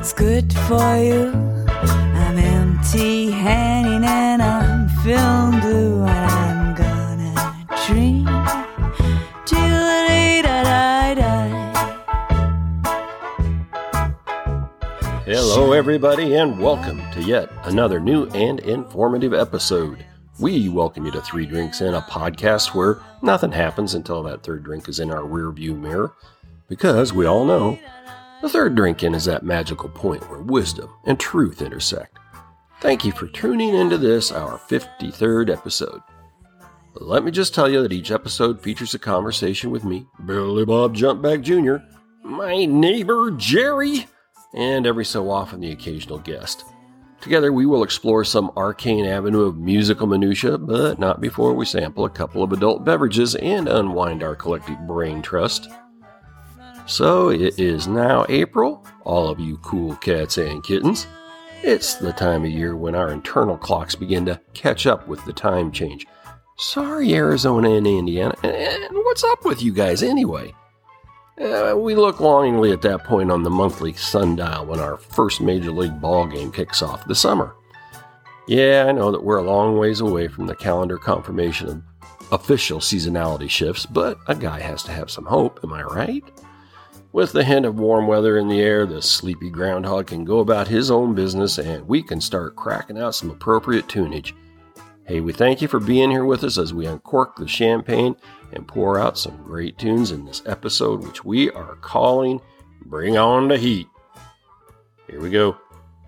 Nothing's good for you. I'm empty-handed and I'm feeling blue, and I'm gonna dream till the day that I die. Hello, everybody, and welcome to yet another new and informative episode. We welcome you to Three Drinks In, a podcast where nothing happens until that third drink is in our rearview mirror, because we all know the third drink in is that magical point where wisdom and truth intersect. Thank you for tuning into this, our 53rd episode. Let me just tell you that each episode features a conversation with me, Billy Bob Jumpback Jr., my neighbor Jerry, and every so often the occasional guest. Together we will explore some arcane avenue of musical minutia, but not before we sample a couple of adult beverages and unwind our collective brain trust. So it is now April, all of you cool cats and kittens. It's the time of year when our internal clocks begin to catch up with the time change. Sorry, Arizona and Indiana, and what's up with you guys anyway? We look longingly at that point on the monthly sundial when our first Major League ball game kicks off this summer. Yeah, I know that we're a long ways away from the calendar confirmation of official seasonality shifts, but a guy has to have some hope, am I right? With the hint of warm weather in the air, the sleepy groundhog can go about his own business and we can start cracking out some appropriate tunage. Hey, we thank you for being here with us as we uncork the champagne and pour out some great tunes in this episode, which we are calling Bring On the Heat. Here we go.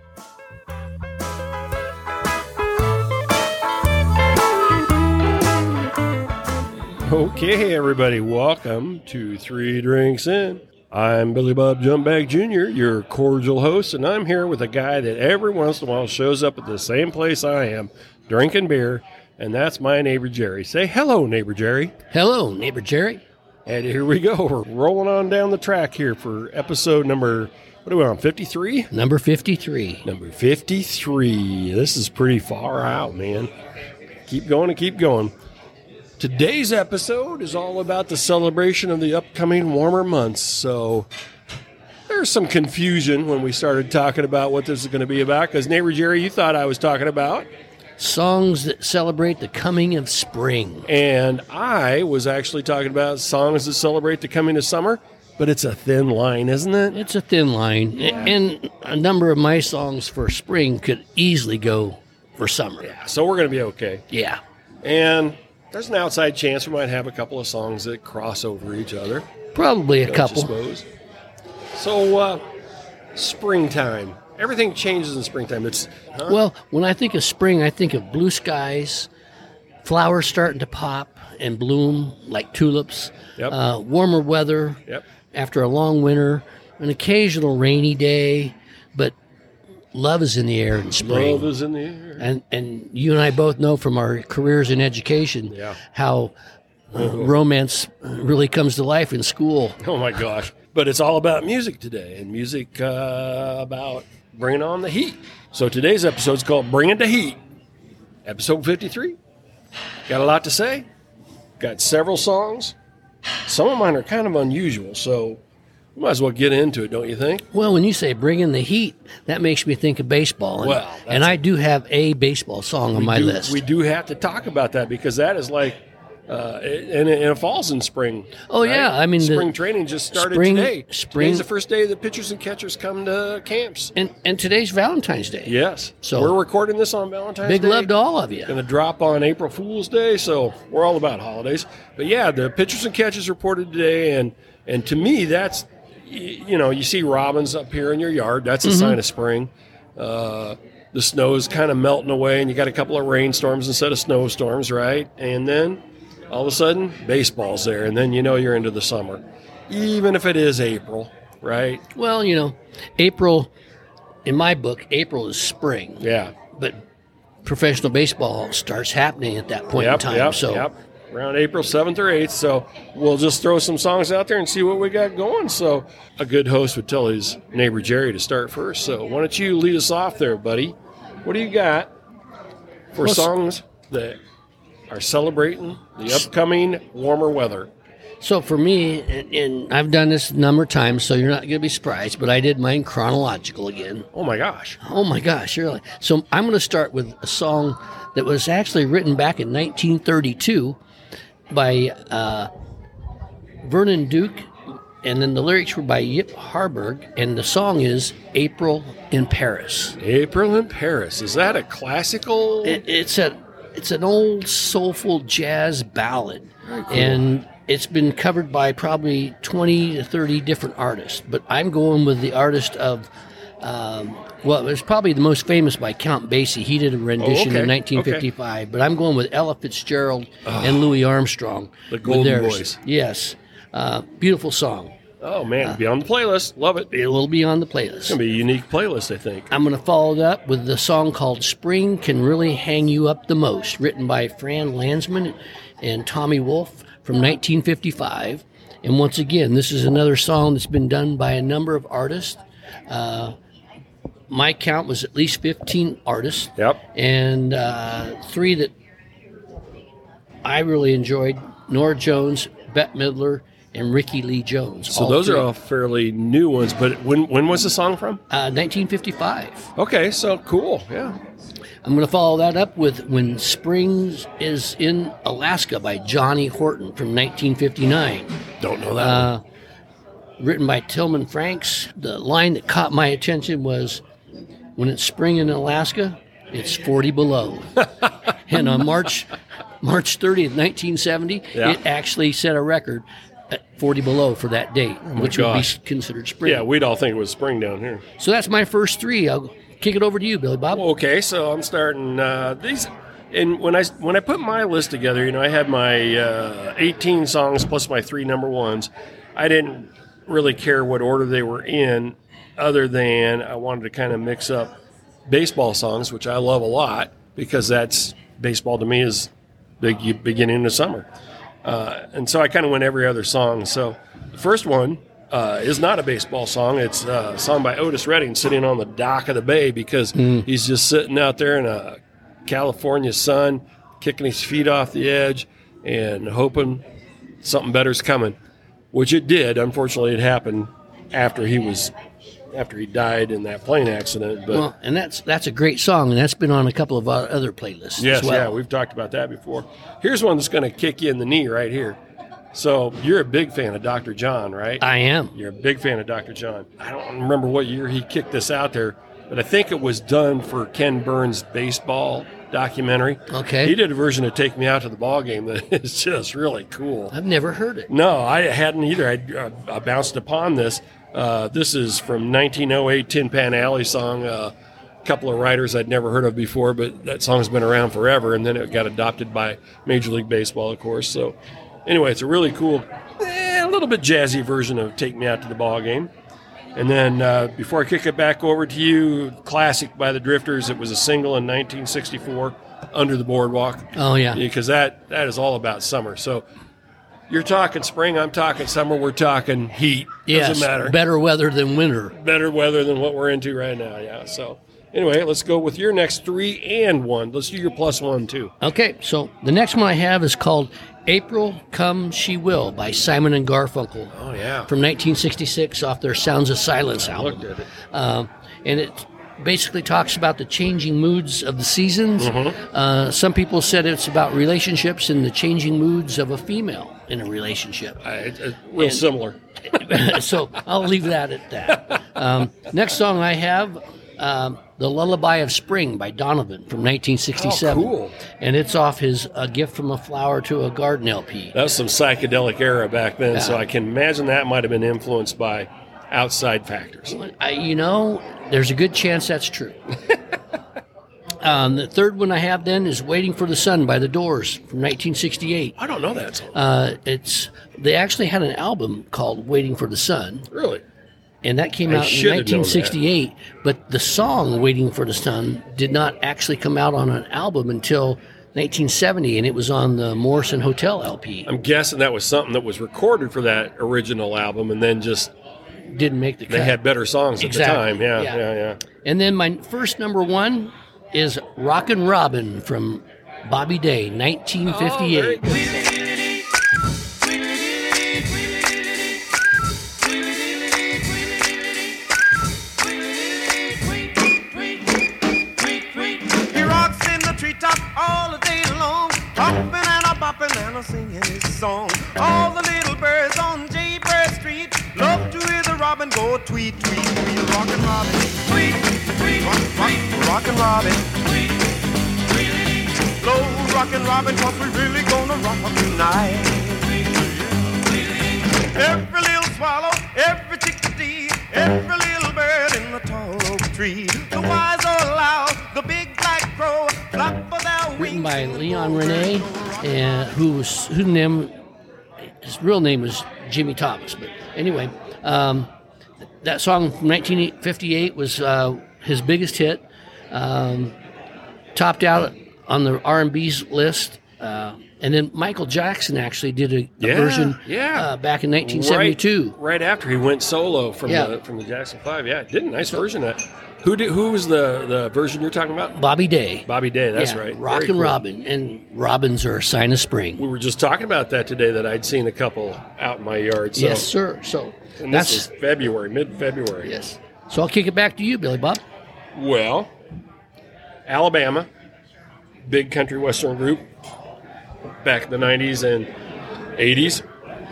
Okay, everybody, welcome to Three Drinks In. I'm Billy Bob Jumpback Jr., your cordial host, and I'm here with a guy that every once in a while shows up at the same place I am, drinking beer, and that's my neighbor Jerry. Say hello, neighbor Jerry. Hello, neighbor Jerry. And here we go. We're rolling on down the track here for episode number, what are we on, 53? Number 53. Number 53. This is pretty far out, man. Keep going and keep going. Today's episode is all about the celebration of the upcoming warmer months, so there's some confusion when we started talking about what this is going to be about, because neighbor Jerry, you thought I was talking about songs that celebrate the coming of spring. And I was actually talking about songs that celebrate the coming of summer, but it's a thin line, isn't it? It's a thin line, and a number of my songs for spring could easily go for summer. Yeah, so we're going to be okay. Yeah. And there's an outside chance we might have a couple of songs that cross over each other. Probably a Don't couple. you suppose? So, springtime. Everything changes in springtime. Well, when I think of spring, I think of blue skies, flowers starting to pop and bloom like tulips, warmer weather after a long winter, an occasional rainy day, but love is in the air in spring. Love is in the air. And you and I both know from our careers in education how romance really comes to life in school. Oh, my gosh. But it's all about music today, and music about bringing on the heat. So today's episode is called Bringing the Heat. Episode 53. Got a lot to say. Got several songs. Some of mine are kind of unusual, so we might as well get into it, don't you think? Well, when you say bringing the heat, that makes me think of baseball. And I do have a baseball song on my list. We do have to talk about that because that is like, and it falls in spring. Oh, right? Yeah. I mean, spring training just started today. Today's the first day that pitchers and catchers come to camps. And today's Valentine's Day. Yes. So we're recording this on Valentine's Day. Big love to all of you. Going to drop on April Fool's Day, so we're all about holidays. But yeah, the pitchers and catchers reported today, and to me, that's, you see robins up here in your yard. That's a sign of spring. The snow is kind of melting away, and you got a couple of rainstorms instead of snowstorms, right? And then all of a sudden, baseball's there, and then you're into the summer, even if it is April, right? Well, April, in my book, April is spring. Yeah. But professional baseball starts happening at that point in time. Around April 7th or 8th, so we'll just throw some songs out there and see what we got going. So a good host would tell his neighbor Jerry to start first. So why don't you lead us off there, buddy? What do you got for songs that are celebrating the upcoming warmer weather? So for me, and I've done this a number of times, so you're not going to be surprised, but I did mine chronological again. Oh, my gosh. Oh, my gosh, really? So I'm going to start with a song that was actually written back in 1932 by Vernon Duke, and then the lyrics were by Yip Harburg, and the song is April in Paris. April in Paris. Is that a classical? It's an old soulful jazz ballad, Very cool. and it's been covered by probably 20 to 30 different artists. But I'm going with the artist of, well, it's probably the most famous by Count Basie. He did a rendition in 1955. But I'm going with Ella Fitzgerald and Louis Armstrong. The Golden Boys. Yes. Beautiful song. Oh, man. Be on the playlist. Love it. It will be on the playlist. It's going to be a unique playlist, I think. I'm going to follow it up with the song called Spring Can Really Hang You Up the Most, written by Fran Landsman and Tommy Wolfe from 1955. And once again, this is another song that's been done by a number of artists. My count was at least 15 artists. Yep. And 3 that I really enjoyed, Nora Jones, Bette Midler, and Ricky Lee Jones. So those are all fairly new ones, but when was the song from? 1955. Okay, so cool, yeah. I'm going to follow that up with When Spring is in Alaska by Johnny Horton from 1959. Don't know that one. Written by Tillman Franks. The line that caught my attention was, when it's spring in Alaska, it's 40 below. And on March 30th, 1970, it actually set a record at 40 below for that date, which would be considered spring. Yeah, we'd all think it was spring down here. So that's my first 3. I'll kick it over to you, Billy Bob. Okay, so I'm starting these. And when I put my list together, I had my 18 songs plus my 3 number ones. I didn't really care what order they were in, other than I wanted to kind of mix up baseball songs, which I love a lot, because that's baseball to me is the beginning of summer. And so I kind of went every other song. So the first one is not a baseball song. It's a song by Otis Redding, Sitting on the Dock of the Bay, because he's just sitting out there in a California sun, kicking his feet off the edge and hoping something better's coming, which it did. Unfortunately, it happened after he died in that plane accident. But well, and that's a great song, and that's been on a couple of other playlists yes, as well. Yeah, we've talked about that before. Here's one that's going to kick you in the knee right here. So you're a big fan of Dr. John, right? I am. You're a big fan of Dr. John. I don't remember what year he kicked this out there, but I think it was done for Ken Burns' baseball documentary. Okay. He did a version of Take Me Out to the Ball Game that is just really cool. I've never heard it. No, I hadn't either. I bounced upon this. This is from 1908 Tin Pan Alley song. A couple of writers I'd never heard of before, but that song's been around forever, and then it got adopted by Major League Baseball, of course. So anyway, it's a really cool, a little bit jazzy version of Take Me Out to the Ball Game. And then before I kick it back over to you, classic by the Drifters. It was a single in 1964, Under the Boardwalk. Oh, yeah. Because that is all about summer. So you're talking spring, I'm talking summer, we're talking heat. Yes, doesn't matter. Better weather than winter. Better weather than what we're into right now, yeah. So anyway, let's go with your next 3 and 1. Let's do your plus 1, too. Okay, so the next one I have is called April Come She Will by Simon and Garfunkel. Oh, yeah. From 1966 off their Sounds of Silence album. I looked at it. And it basically talks about the changing moods of the seasons. Mm-hmm. Some people said it's about relationships and the changing moods of a female in a relationship. Real similar. So I'll leave that at that. Next song I have, The Lullaby of Spring by Donovan from 1967. Oh, cool. And it's off his A Gift from a Flower to a Garden LP. That was some psychedelic era back then, so I can imagine that might have been influenced by outside factors. There's a good chance that's true. The third one I have then is Waiting for the Sun by The Doors from 1968. I don't know that song. They actually had an album called Waiting for the Sun. Really? And that came out in 1968, but the song Waiting for the Sun did not actually come out on an album until 1970, and it was on the Morrison Hotel LP. I'm guessing that was something that was recorded for that original album and then just didn't make the cut. They had better songs at the time. Yeah. And then my first number 1 is Rockin' Robin from Bobby Day, 1958. song. All the little birds on Jaybird Street love to hear the robin go tweet, tweet, tweet. Rockin' Robin, tweet, tweet, rockin' Robin, tweet, tweet. Slow rockin' Robin, 'cause we really gonna rock tonight. Every little swallow, every chickadee, every little bird in the tall oak tree. The wise or loud, the big black crow, flap of their wings. Written by Leon Rene, and his real name was Jimmy Thomas. But anyway, that song from 1958 was his biggest hit. Topped out on the R&B's list. And then Michael Jackson actually did a version back in 1972. Right after he went solo from the Jackson 5. Yeah, did a nice version of that. Who was the version you're talking about? Bobby Day. Bobby Day, that's right. Rockin' Robin. And robins are a sign of spring. We were just talking about that today, that I'd seen a couple out in my yard. So. Yes, sir. So and this is February, mid-February. Yes. So I'll kick it back to you, Billy Bob. Well, Alabama, big country western group back in the 90s and 80s.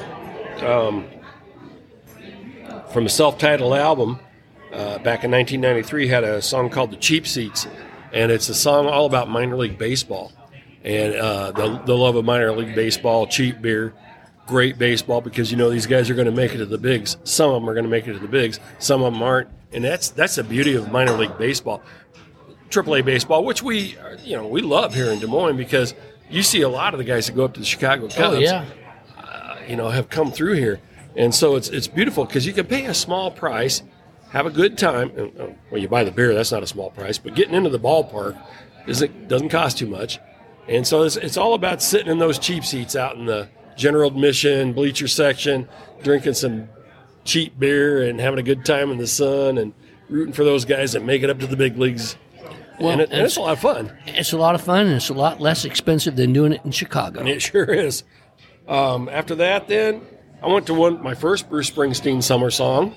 From a self-titled album back in 1993, had a song called The Cheap Seats, and it's a song all about minor league baseball and the love of minor league baseball, cheap beer, great baseball, because you know these guys are going to make it to the bigs. Some of them are going to make it to the bigs, some of them aren't, and that's the beauty of minor league baseball. AAA baseball, which we love here in Des Moines, because you see a lot of the guys that go up to the Chicago Cubs, have come through here. And so it's beautiful because you can pay a small price, have a good time. Well, you buy the beer, that's not a small price, but getting into the ballpark doesn't cost too much. And so it's all about sitting in those cheap seats out in the general admission, bleacher section, drinking some cheap beer and having a good time in the sun and rooting for those guys that make it up to the big leagues. Well, and it's a lot of fun. It's a lot of fun, and it's a lot less expensive than doing it in Chicago. And it sure is. After that, then, I went to my first Bruce Springsteen summer song,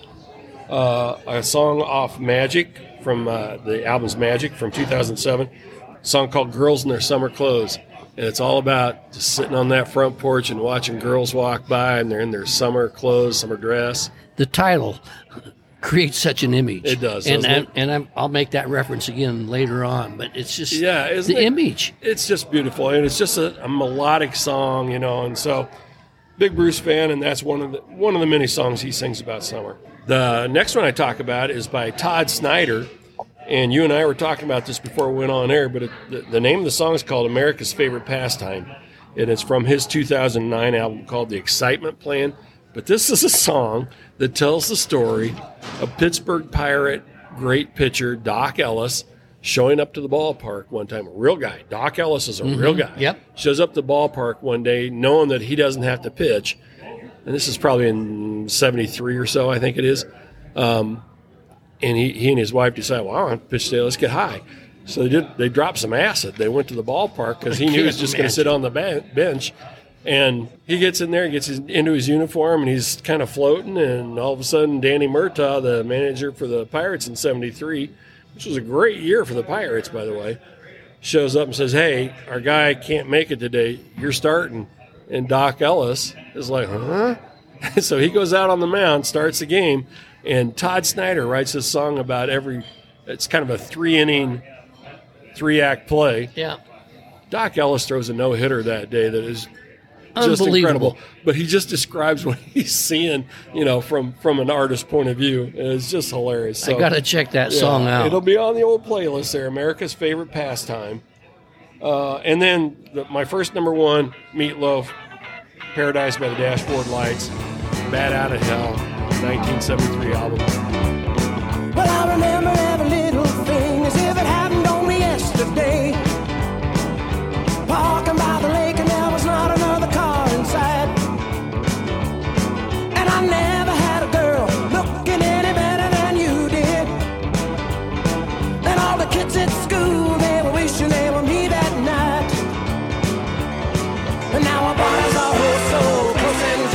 a song off Magic, from the album's Magic from 2007, a song called Girls in Their Summer Clothes. And it's all about just sitting on that front porch and watching girls walk by, and they're in their summer clothes, summer dress. The title creates such an image. It does, and I'll make that reference again later on, but it's just the image. It's just beautiful, and it's just a melodic song, and so big Bruce fan, and that's one of the many songs he sings about summer. The next one I talk about is by Todd Snyder, and you and I were talking about this before we went on air, but the name of the song is called America's Favorite Pastime, and it's from his 2009 album called The Excitement Plan. But this is a song that tells the story of Pittsburgh Pirate great pitcher Doc Ellis showing up to the ballpark one time. A real guy. Doc Ellis is a real guy. Yep. Shows up to the ballpark one day knowing that he doesn't have to pitch. And this is probably in 73 or so, I think it is. And he and his wife decided, well, I want to pitch today. Let's get high. So they dropped some acid. They went to the ballpark because he knew he was just going to sit on the bench. And he gets in there, gets into his uniform, and he's kind of floating. And all of a sudden, Danny Murtaugh, the manager for the Pirates in 73, which was a great year for the Pirates, by the way, shows up and says, hey, our guy can't make it today. You're starting. And Doc Ellis is like, huh? So he goes out on the mound, starts the game, and Todd Snyder writes this song about it's kind of a 3-inning, 3-act play. Yeah. Doc Ellis throws a no-hitter that day that is just incredible. But he just describes what he's seeing, from an artist's point of view. And it's just hilarious. So, I got to check that song out. It'll be on the old playlist there, America's Favorite Pastime. And then my first number one, Meatloaf, Paradise by the Dashboard Lights, Bat Out of Hell, 1973 album. Well, I remember every little thing as if it happened only yesterday. Parking by the lake and there was not another car inside. And I never had a girl looking any better than you did. And all the kids at school, they were wishing they were me that night. And now our bodies are so close and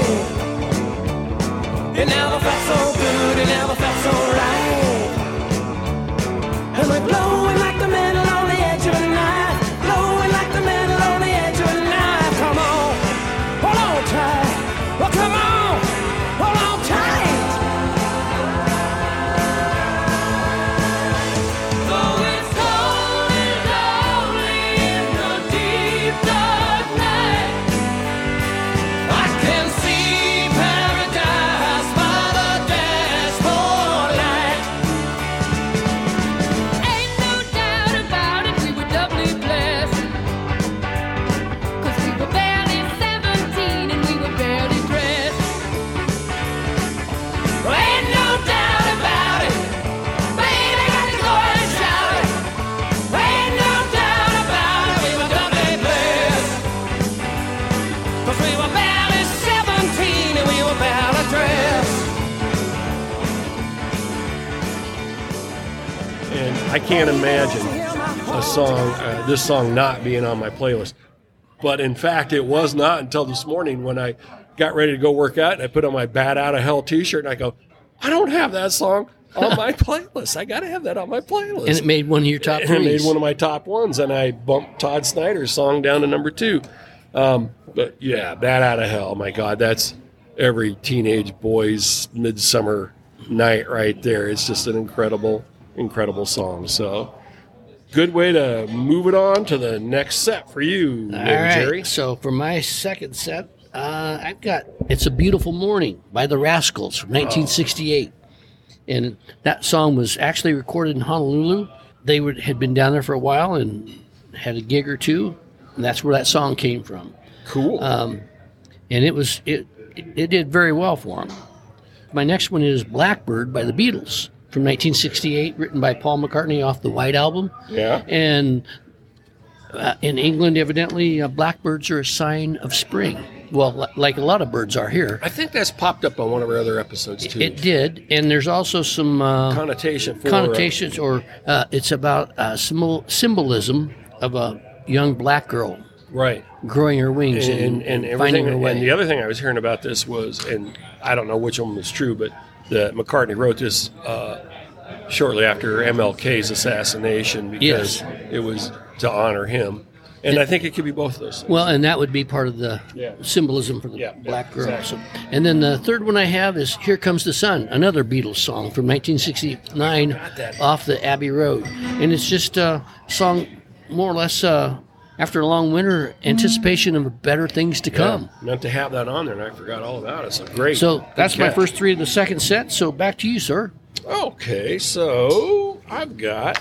tight. It never felt so good, it never felt so right. And we're blowing like the metal on the edge of a knife. Blowing like the metal on the edge of a knife. Come on, and I can't imagine this song not being on my playlist. But in fact, it was not until this morning when I got ready to go work out and I put on my Bat Out of Hell t-shirt and I go, I don't have that song on my playlist. I got to have that on my playlist. And it made one of your top And it made threes. one of my top ones, and I bumped Todd Snyder's song down to number 2. But yeah, Bat Out of Hell, my God, that's every teenage boy's midsummer night right there. It's just an incredible, incredible song. So good way to move it on to the next set for you, All Neighbor right. Jerry. So for my second set, I've got It's a Beautiful Morning by the Rascals from 1968. And that song was actually recorded in Honolulu. They had been down there for a while and had a gig or two, and that's where that song came from. Cool. And it did very well for them. My next one is Blackbird by the Beatles from 1968, written by Paul McCartney off the White Album. Yeah. And in England, evidently, blackbirds are a sign of spring. Well, like a lot of birds are here. I think that's popped up on one of our other episodes, too. It did, and there's also some connotations, or it's about symbolism of a young black girl right. growing her wings and everything. finding her way. And the other thing I was hearing about this was, and I don't know which one was true, but that McCartney wrote this shortly after MLK's assassination because it was to honor him. And I think it could be both of those things. Well, and that would be part of the symbolism for the black girl. Exactly. So, and then the third one I have is Here Comes the Sun, another Beatles song from 1969 off the Abbey Road. And it's just a song more or less after a long winter, anticipation of better things to come. Meant to have that on there, and I forgot all about it. So great. So that's my catch. first three of the second set. So back to you, sir. Okay, so I've got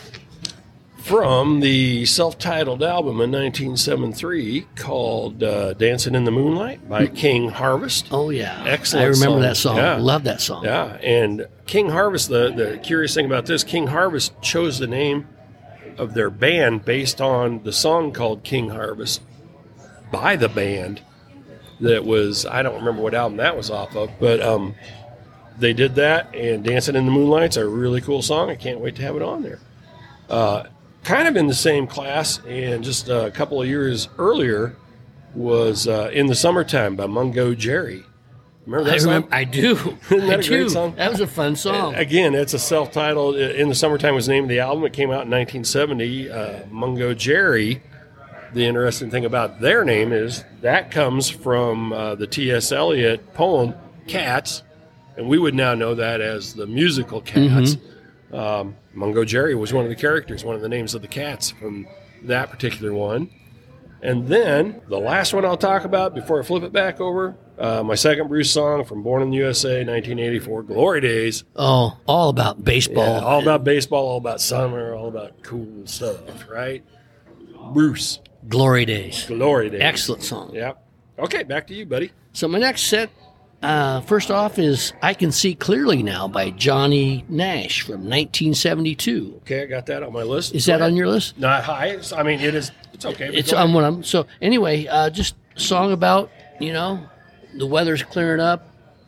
from the self-titled album in 1973 called Dancing in the Moonlight by King Harvest. Oh, yeah. Excellent I remember song. that song. Yeah. Love that song. Yeah, and King Harvest, the curious thing about this, King Harvest chose the name of their band based on the song called King Harvest by the band that was, I don't remember what album that was off of, but they did that, and Dancing in the Moonlight's a really cool song. I can't wait to have it on there. Kind of in the same class, and just a couple of years earlier was In the Summertime by Mungo Jerry. Remember that song? I do. Isn't that I a great do. song? That was a fun song. Again, it's a self-titled. In the Summertime was the name of the album. It came out in 1970. Mungo Jerry. The interesting thing about their name is that comes from the T.S. Eliot poem Cats, and we would now know that as the musical Cats. Mungo Jerry was one of the characters, one of the names of the Cats from that particular one. And then the last one I'll talk about before I flip it back over, my second Bruce song from Born in the USA, 1984, Glory Days. Oh, all about baseball. Yeah, all about baseball, all about summer, all about cool stuff, right? Bruce. Glory Days. Glory Days. Excellent song. Yep. Okay, back to you, buddy. So my next set, first off, is I Can See Clearly Now by Johnny Nash from 1972. Okay, I got that on my list. Is that on your list? Not high. I mean, it is. It's okay. but It's go on ahead. one of them. So anyway, just a song about, the weather's clearing up,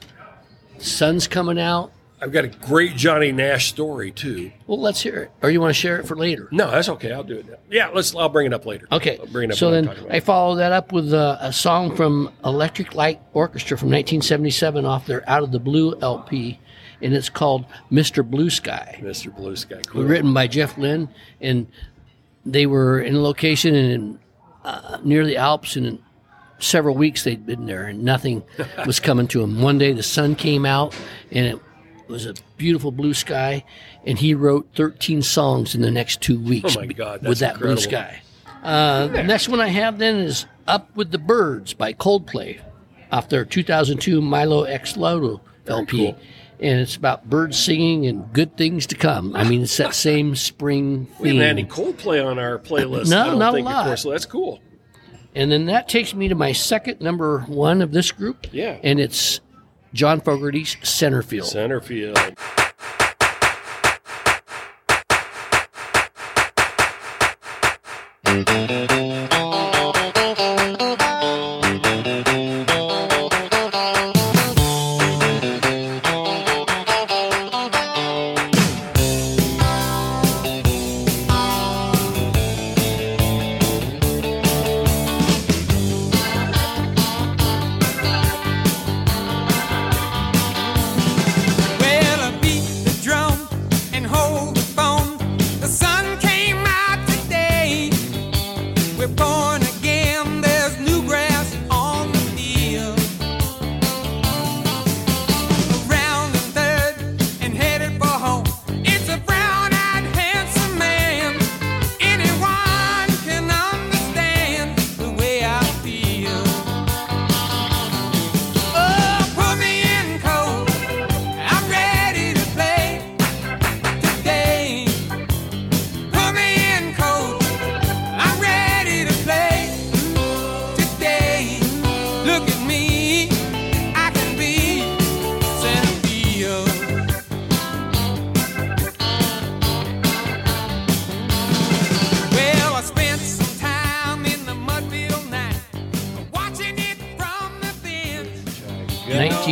sun's coming out. I've got a great Johnny Nash story, too. Well, let's hear it. Or you want to share it for later? No, that's okay. I'll do it now. Yeah, I'll bring it up later. Okay. I'll bring it up So when I'm then talking about I it. follow that up with a song from Electric Light Orchestra from 1977 off their Out of the Blue LP, and it's called Mr. Blue Sky. Mr. Blue Sky. Cool. Written by Jeff Lynne, and they were in a location in near the Alps, and in several weeks they'd been there, and nothing was coming to them. One day the sun came out, and it was a beautiful blue sky, and he wrote 13 songs in the next 2 weeks Oh my God, with that's that blue incredible. sky. The next one I have then is Up with the Birds by Coldplay off their 2002 Milo X Loto LP. cool. And it's about birds singing and good things to come. I mean, it's that same spring We theme. haven't had any Coldplay on our playlist. No, I don't not a think, lot. Of course, so that's cool. And then that takes me to my second number one of this group. Yeah. And it's John Fogerty's Centerfield. Centerfield.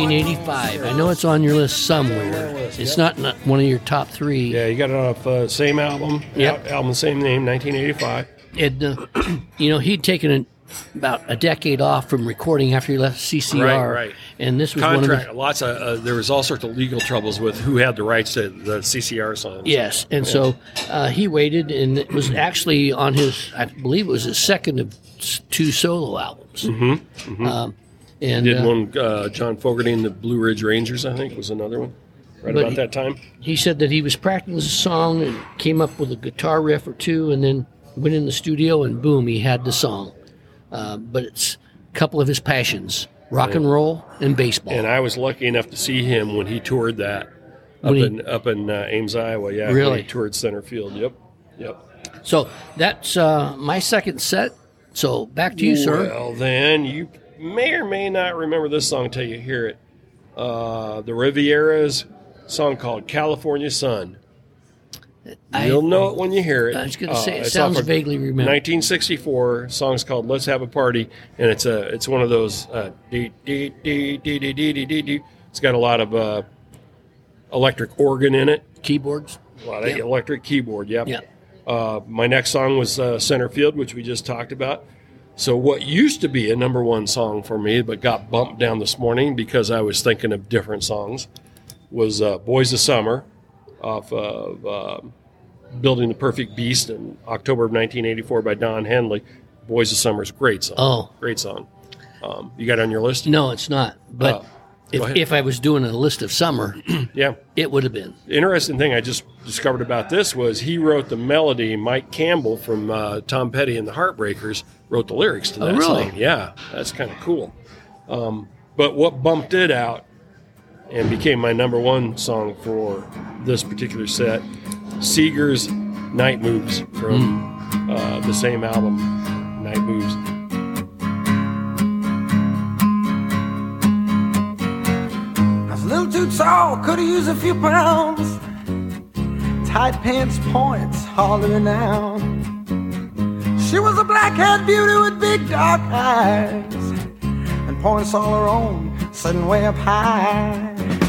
1985. I know it's on your list somewhere. It's not one of your top three. Yeah, you got it off same album. Yep. Album, same name, 1985. And, he'd taken about a decade off from recording after he left CCR. Right. And this was Contract, there was all sorts of legal troubles with who had the rights to the CCR songs. Yes, and so he waited, and it was actually on I believe it was his second of 2 solo albums. Mm-hmm. And he did one, John Fogerty and the Blue Ridge Rangers, I think, was another one, about that time. He said that he was practicing a song and came up with a guitar riff or two, and then went in the studio, and boom, he had the song. But it's a couple of his passions, rock and roll and baseball. And I was lucky enough to see him when he toured that up in Ames, Iowa. Yeah, really? When he toured center field. Yep. So that's my second set. So back to you, sir. Well, then you may or may not remember this song until you hear it. The Riviera's song called California Sun. You'll know it when you hear it. I was going to say, it sounds vaguely remembered. 1964, song's called Let's Have a Party, and it's one of those it's got a lot of electric organ in it. Keyboards. A lot of electric keyboard, yep. Yeah. My next song was Center Field, which we just talked about. So what used to be a number one song for me, but got bumped down this morning because I was thinking of different songs, was Boys of Summer off of Building the Perfect Beast in October of 1984 by Don Henley. Boys of Summer is a great song. Oh. Great song. You got it on your list? No, it's not. But if I was doing a list of summer, yeah, it would have been. The interesting thing I just discovered about this was he wrote the melody. Mike Campbell from Tom Petty and the Heartbreakers wrote the lyrics to that song. Yeah, that's kind of cool. But what bumped it out and became my number one song for this particular set, Seeger's Night Moves from the same album, Night Moves. I was a little too tall, could have used a few pounds. Tight pants points, hollering out. She was a black-haired beauty with big dark eyes and points all her own, sitting way up high.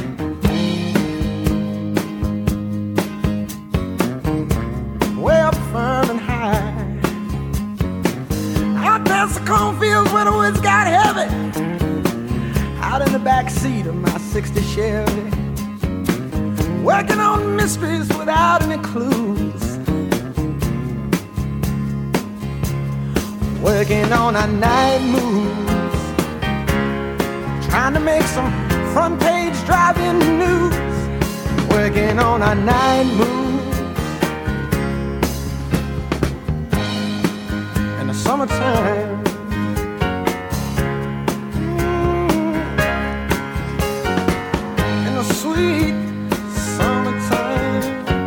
Way up firm and high. Out past the cornfields where the woods got heavy. Out in the back seat of my 60 Chevy. Working on mysteries without any clues. Working on our night moves. Trying to make some front page driving news. Working on our night moves. In the summertime. In the sweet summertime.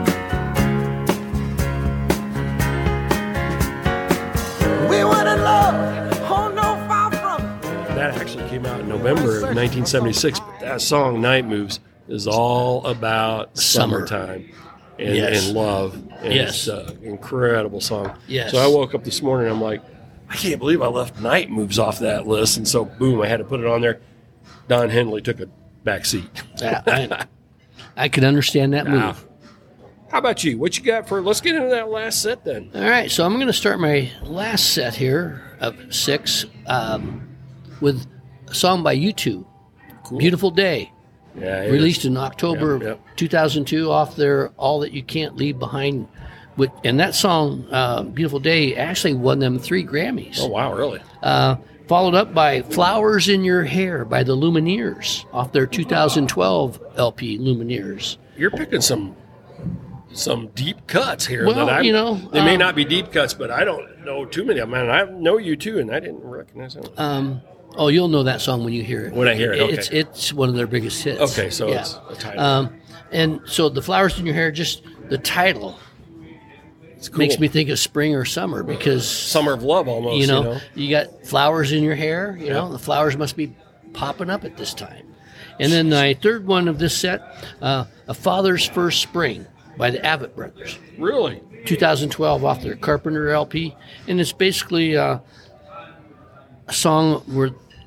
We were in love, oh no, far from it. That actually came out in November of 1976, but that song, Night Moves, is all about summertime and love. And it's an incredible song. Yes. So I woke up this morning and I'm like, I can't believe I left Night Moves off that list. And so, boom, I had to put it on there. Don Henley took a back seat. I could understand that move. How about you? What you got for, let's get into that last set then. All right, so I'm going to start my last set here of 6 with a song by U2, cool. Beautiful Day. Yeah, released in October of 2002 off their All That You Can't Leave Behind. And that song, Beautiful Day, actually won them 3 Grammys. Oh, wow, really? Followed up by Flowers in Your Hair by the Lumineers off their 2012 LP, Lumineers. You're picking some deep cuts here. Well, they may not be deep cuts, but I don't know too many of them. And I know U2, and I didn't recognize them. Oh, you'll know that song when you hear it. When I hear it, okay. It's one of their biggest hits. Okay, so it's a title. And so the Flowers in Your Hair, just the title cool. makes me think of spring or summer because summer of love almost. You got flowers in your hair. The flowers must be popping up at this time. And then my third one of this set, A Father's First Spring by the Avett Brothers. Really? 2012 off their Carpenter LP, and it's basically a song where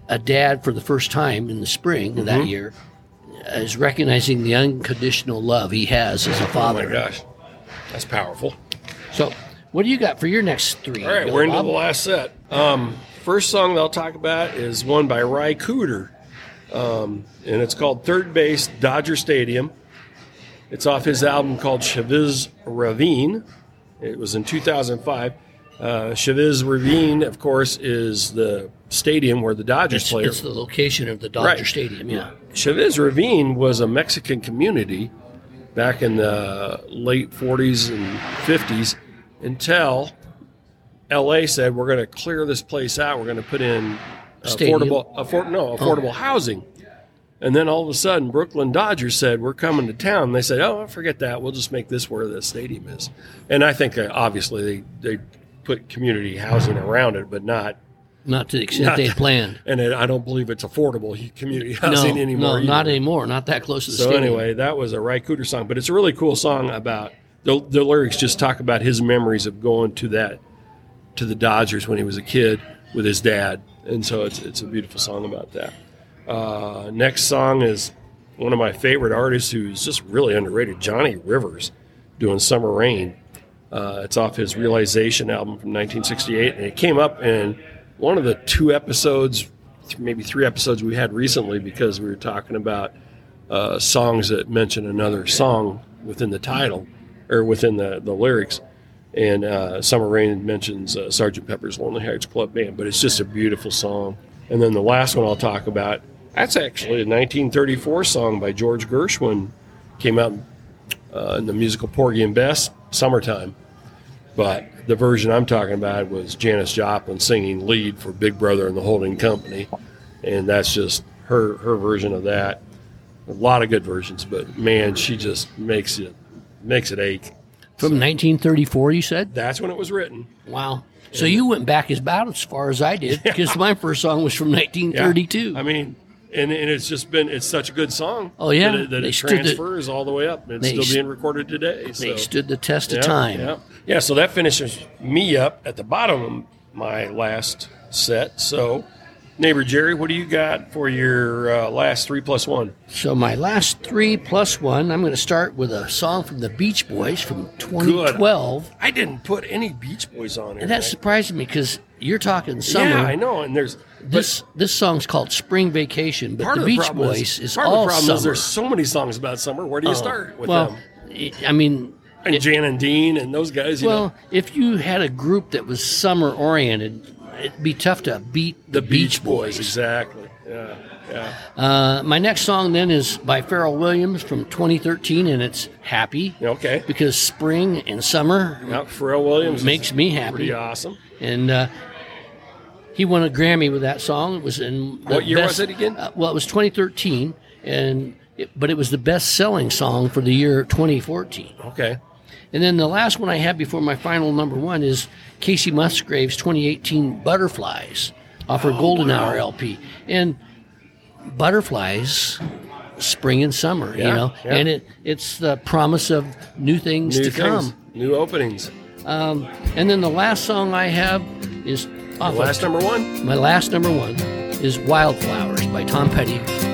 a dad for the first time in the spring of that year is recognizing the unconditional love he has as a father. Oh my gosh, that's powerful. So, what do you got for your next three? All right, Billy we're into Bob? the last set. First song that I'll talk about is one by Ry Cooder, and it's called Third Base, Dodger Stadium. It's off his album called Chavez Ravine. It was in 2005. Chavez Ravine, of course, is the stadium where the Dodgers play. It's the location of the Dodger Stadium, yeah. Chavez Ravine was a Mexican community back in the late 40s and 50s until L.A. said, we're going to clear this place out. We're going to put in affordable housing. And then all of a sudden, Brooklyn Dodgers said, we're coming to town. And they said, oh, forget that. We'll just make this where the stadium is. And I think, obviously, they put community housing around it, but not to the extent they planned. And I don't believe it's affordable community housing anymore. No, either. not anymore. Not that close to the stadium. So anyway, that was a Ry Cooder song. But it's a really cool song about, the lyrics just talk about his memories of going to the Dodgers when he was a kid with his dad. And so it's a beautiful song about that. Next song is one of my favorite artists who's just really underrated, Johnny Rivers, doing Summer Rain. It's off his Realization album from 1968, and it came up in one of the 2 episodes, maybe 3 episodes we had recently, because we were talking about songs that mention another song within the title, or within the lyrics. And Summer Rain mentions Sgt. Pepper's Lonely Hearts Club Band, but it's just a beautiful song. And then the last one I'll talk about, that's actually a 1934 song by George Gershwin, came out in the musical Porgy and Bess, Summertime. But the version I'm talking about was Janis Joplin singing lead for Big Brother and the Holding Company, and that's just her version of that. A lot of good versions, but man, she just makes it ache. From 1934, you said? That's when it was written. Wow. So you went back about as far as I did, because my first song was from 1932. Yeah. I mean, and it's just been, it's such a good song. Oh, yeah. That it transfers all the way up. It's still being recorded today. They stood the test of time. Yeah, so that finishes me up at the bottom of my last set. So, Neighbor Jerry, what do you got for your last 3 plus 1? So my last 3 plus 1, I'm going to start with a song from the Beach Boys from 2012. Good. I didn't put any Beach Boys on here. And that surprised me, because you're talking summer. Yeah, I know. And there's this song's called Spring Vacation, but the Beach Boys is all part of the problem summer. is there's so many songs about summer. Where do you start with them? I mean, and Jan and Dean and those guys. You know. If you had a group that was summer oriented, it'd be tough to beat the Beach Boys. Exactly. Yeah. My next song then is by Pharrell Williams from 2013, and it's Happy. Okay. Because spring and summer Pharrell Williams makes me happy. Pretty awesome. And he won a Grammy with that song. It was in what year was it again? It was 2013, but it was the best-selling song for the year 2014. Okay. And then the last one I have before my final number 1 is Casey Musgrave's 2018 Butterflies off her Golden Hour LP. And Butterflies, spring and summer, and it's the promise of new things to come. New openings. And then the last song I have is off number 1? My last number 1 is Wildflowers by Tom Petty.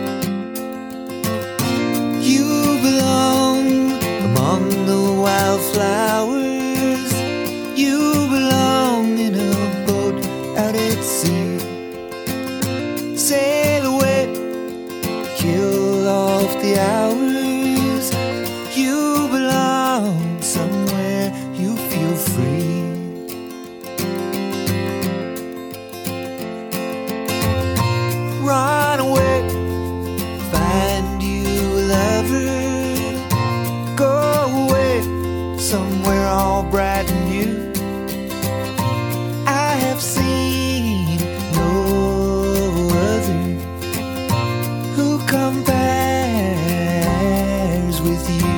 You belong among the wildflowers. You belong in a boat out at sea. Sail away, kill off the hours. You belong somewhere you feel free. Run away, find you a lover. Go away, somewhere all bright and new. I have seen no other who compares with you.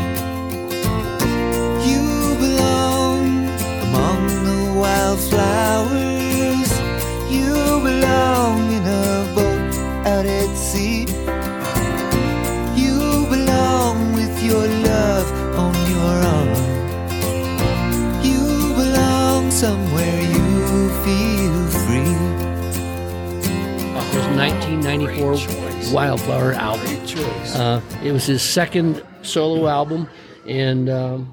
You belong among the wildflowers. You belong in a boat out at sea. You belong with your love on your arm. You belong somewhere you feel free. It was 1994 Wildflower album. Great choice. It was his second solo album, and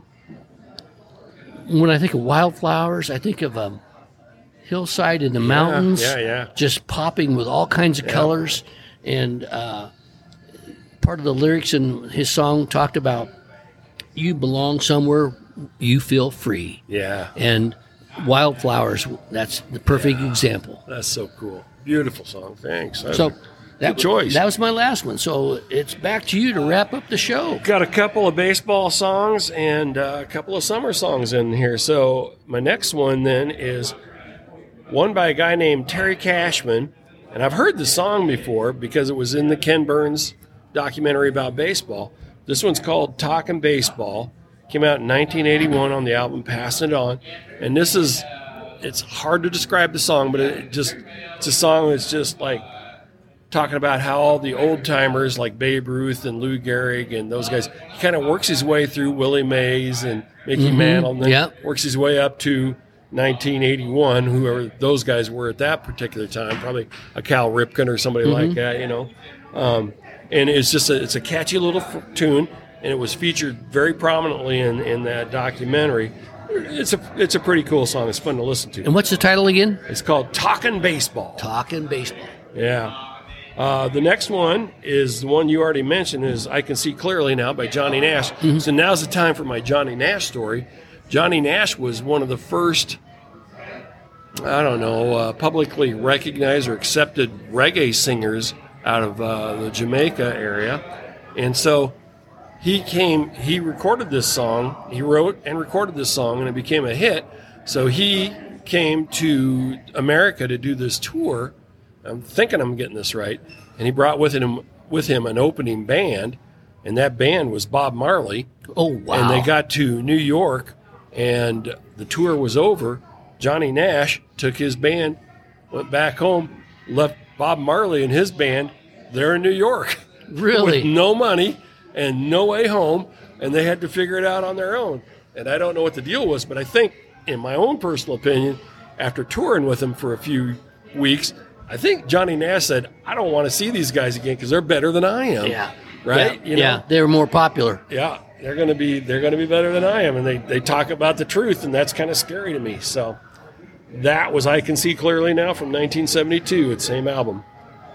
when I think of Wildflowers, I think of a hillside in the mountains, just popping with all kinds of colors. And part of the lyrics in his song talked about you belong somewhere you feel free. Yeah. And Wildflowers, that's the perfect example. That's so cool. Beautiful song. Thanks. So good choice. That was my last one. So it's back to you to wrap up the show. Got a couple of baseball songs and a couple of summer songs in here. So my next one then is one by a guy named Terry Cashman. And I've heard the song before because it was in the Ken Burns documentary about baseball. This one's called Talkin' Baseball. Came out in 1981 on the album Passing It On. And it's hard to describe the song, but it's a song that's just like talking about how all the old timers like Babe Ruth and Lou Gehrig and those guys, he kind of works his way through Willie Mays and Mickey Mantle, and then works his way up to 1981, whoever those guys were at that particular time, probably a Cal Ripken or somebody like that, and it's a catchy little tune, and it was featured very prominently in that documentary. It's a pretty cool song. It's fun to listen to. And what's the title again? It's called Talkin' Baseball. Talkin' Baseball. Yeah. The next one is the one you already mentioned, is I Can See Clearly Now by Johnny Nash. So now's the time for my Johnny Nash story. Johnny Nash was one of the first, publicly recognized or accepted reggae singers out of the Jamaica area. And so he recorded this song, he wrote and recorded this song, and it became a hit. So he came to America to do this tour. I'm thinking I'm getting this right. And he brought with him an opening band, and that band was Bob Marley. Oh, wow. And they got to New York, and the tour was over. Johnny Nash took his band, went back home, left Bob Marley and his band there in New York. Really? With no money and no way home, and they had to figure it out on their own. And I don't know what the deal was, but I think, in my own personal opinion, after touring with him for a few weeks, I think Johnny Nash said, I don't want to see these guys again because they're better than I am. Yeah. Right? Yeah, they were more popular. Yeah. They're gonna be better than I am, and they talk about the truth, and that's kind of scary to me. So that was I Can See Clearly Now from 1972, its same album.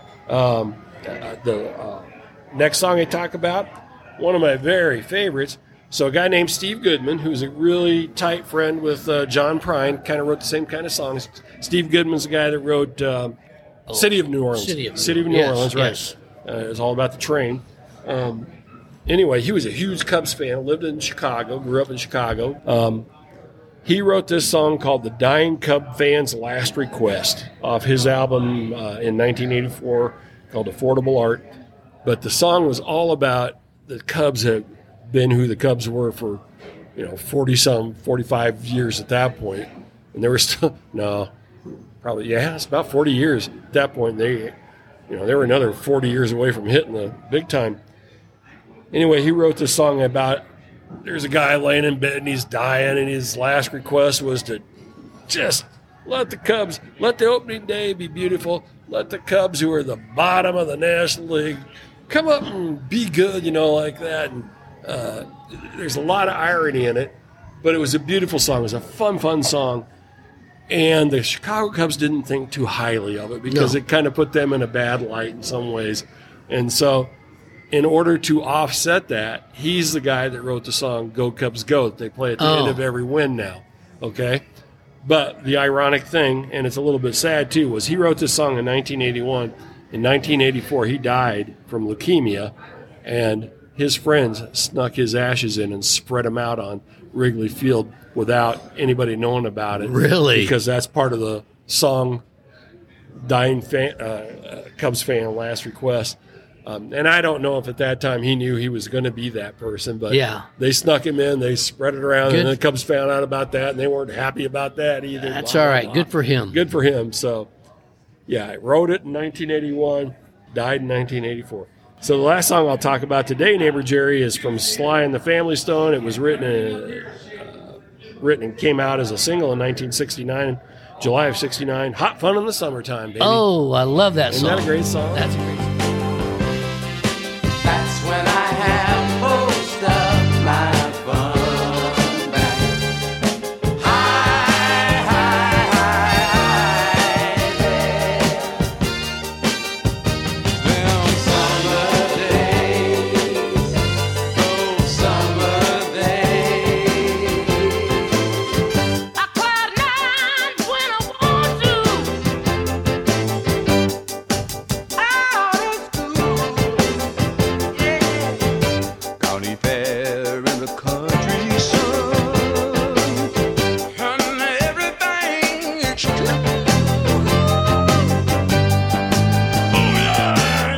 The next song I talk about, one of my very favorites. So a guy named Steve Goodman, who's a really tight friend with John Prine, kind of wrote the same kind of songs. Steve Goodman's the guy that wrote City of New Orleans. City of New Orleans, right. Yes. It was all about the train. Anyway, he was a huge Cubs fan, lived in Chicago, grew up in Chicago. He wrote this song called The Dying Cub Fan's Last Request off his album in 1984 called Affordable Art. But the song was all about the Cubs had been who the Cubs were for, 45 years at that point. And they were still, it's about 40 years at that point. They were another 40 years away from hitting the big time. Anyway, he wrote this song about there's a guy laying in bed and he's dying, and his last request was to just let the opening day be beautiful. Let the Cubs, who are the bottom of the National League, come up and be good, like that. And there's a lot of irony in it, but it was a beautiful song. It was a fun song. And the Chicago Cubs didn't think too highly of it because it kind of put them in a bad light in some ways. And so in order to offset that, he's the guy that wrote the song Go Cubs Go that they play at the end of every win now, okay? But the ironic thing, and it's a little bit sad too, was he wrote this song in 1981. In 1984, he died from leukemia, and his friends snuck his ashes in and spread them out on Wrigley Field without anybody knowing about it. Really? Because that's part of the song Dying Cubs Fan Last Request. And I don't know if at that time he knew he was going to be that person, but they snuck him in, they spread it around, and the Cubs found out about that, and they weren't happy about that either. That's all right. Good for him. Good for him. So, I wrote it in 1981, died in 1984. So the last song I'll talk about today, Neighbor Jerry, is from Sly and the Family Stone. It was written and came out as a single in 1969. July of '69, Hot Fun in the Summertime, baby. Oh, I love that song. Isn't that a great song? That's a great song. That's when I have most of my fun back. High, high, high, there. Them summer days, those summer days. I cry nights when I want to. Out of school. County fair in the country sun, and everything is true. Oh yeah.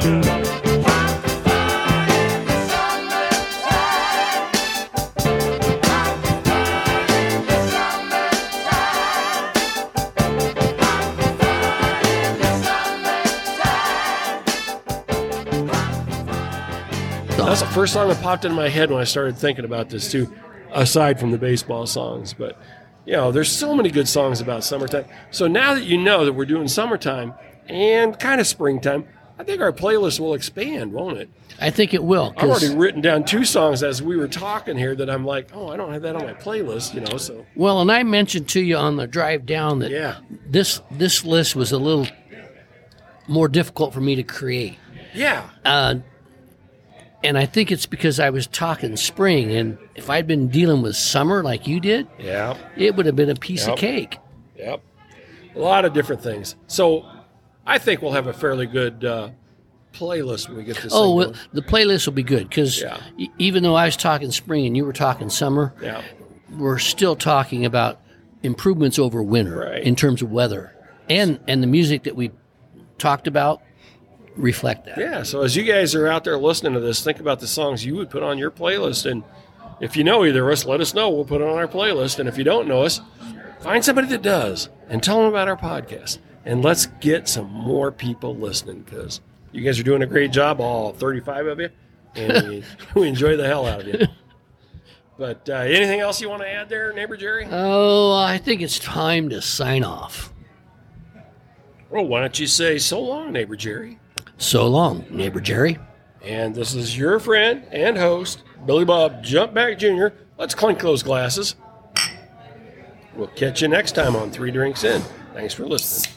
That's the first song that popped into my head when I started thinking about this too, aside from the baseball songs. But, you know, there's so many good songs about summertime. So now that you know that we're doing summertime and kind of springtime, I think our playlist will expand, won't it? I think it will. I've already written down 2 songs as we were talking here that I'm like, oh, I don't have that on my playlist, you know, so. Well, and I mentioned to you on the drive down that Yeah. this list was a little more difficult for me to create. Yeah. And I think it's because I was talking spring, and if I'd been dealing with summer like you did, Yeah. it would have been a piece Yep. of cake. Yep. A lot of different things. So I think we'll have a fairly good playlist when we get this Oh, thing well, going. the playlist will be good because Yeah. even though I was talking spring and you were talking summer, Yeah. we're still talking about improvements over winter Right. in terms of weather, and the music that we talked about reflect that. Yeah, so as you guys are out there listening to this, think about the songs you would put on your playlist. And if you know either of us, let us know. We'll put it on our playlist. And if you don't know us, find somebody that does and tell them about our podcast. And let's get some more people listening because you guys are doing a great job, all 35 of you. And we enjoy the hell out of you. But anything else you want to add there, Neighbor Jerry? Oh, I think it's time to sign off. Well, why don't you say so long, Neighbor Jerry? So long, Neighbor Jerry. And this is your friend and host, Billy Bob Jumpback Jr. Let's clink those glasses. We'll catch you next time on 3 Drinks In. Thanks for listening.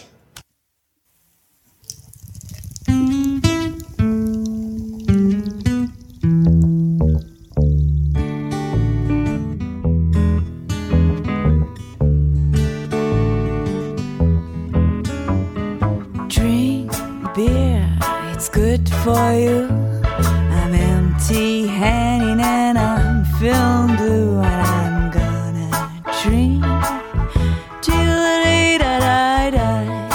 Drink beer, it's good for you. I'm empty-handed and I'm feeling blue, and I'm gonna drink till the day that I die.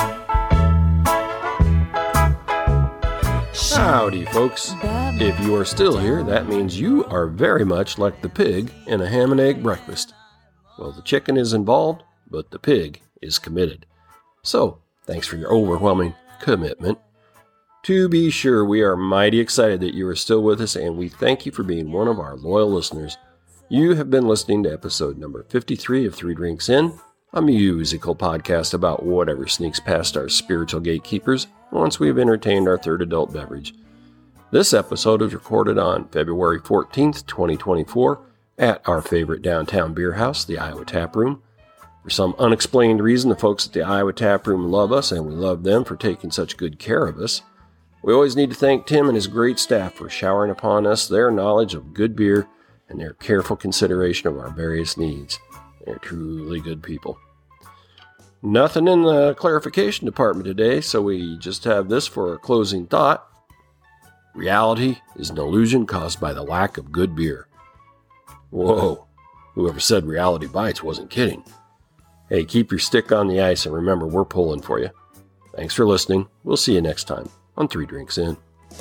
Howdy, folks. If you are still here, that means you are very much like the pig in a ham and egg breakfast. Well, the chicken is involved, but the pig is committed. So, thanks for your overwhelming commitment. To be sure, we are mighty excited that you are still with us, and we thank you for being one of our loyal listeners. You have been listening to episode number 53 of 3 Drinks In, a musical podcast about whatever sneaks past our spiritual gatekeepers once we've entertained our third adult beverage. This episode was recorded on February 14th, 2024, at our favorite downtown beer house, the Iowa Tap Room. For some unexplained reason, the folks at the Iowa Tap Room love us, and we love them for taking such good care of us. We always need to thank Tim and his great staff for showering upon us their knowledge of good beer and their careful consideration of our various needs. They're truly good people. Nothing in the clarification department today, so we just have this for a closing thought. Reality is an illusion caused by the lack of good beer. Whoa, whoever said reality bites wasn't kidding. Hey, keep your stick on the ice and remember we're pulling for you. Thanks for listening. We'll see you next time on 3 Drinks In.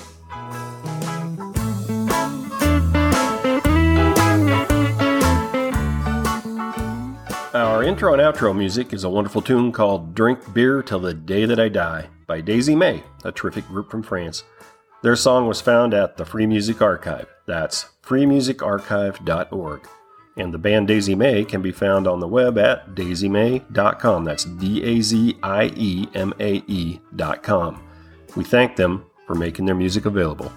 Our intro and outro music is a wonderful tune called Drink Beer Till the Day That I Die by Daisy May, a terrific group from France. Their song was found at the Free Music Archive. That's freemusicarchive.org. And the band Daisy Mae can be found on the web at daisymae.com. That's DAZIEMAE.com. We thank them for making their music available.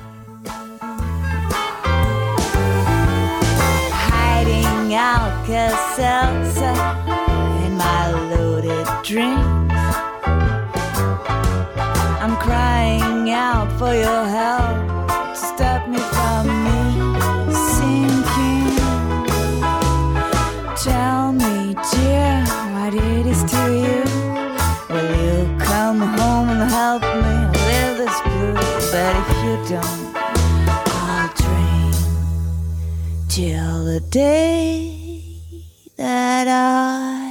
Hiding Alka-Seltzer in my loaded drinks. I'm crying out for your help to stop me from me sinking. Tell me, dear, what it is to you. Will you come home and help me live this blues? But if you don't, I'll dream till the day that I